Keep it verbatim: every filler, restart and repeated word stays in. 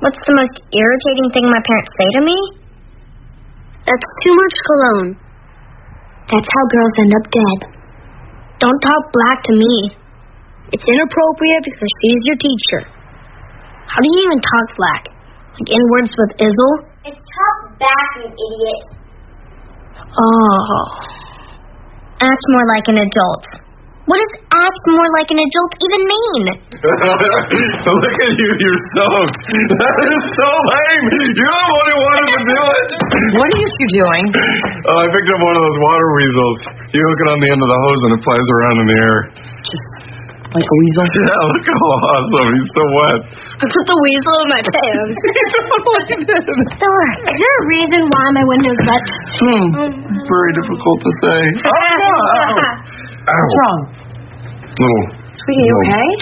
What's the most irritating thing my parents say to me? That's too much cologne. That's how girls end up dead. Don't talk black to me. It's inappropriate because she's your teacher. How do you even talk black? Like in words with izzle? It's talk back, you idiot. Oh. Act more like an adult. What does act more like an adult even mean? Look at you, you're soaked. That is so lame. You're the one who wanted to do it. What are you two doing? Oh, I picked up one of those water weasels. You hook it on the end of the hose and it flies around in the air. Just like a weasel? Yeah, look how awesome. He's so wet. I put the weasel in my pants. Thor, is there a reason why my window's wet? Hmm. Very difficult to say. Oh, no. Ow. What's wrong? Little. Sweetie, you okay?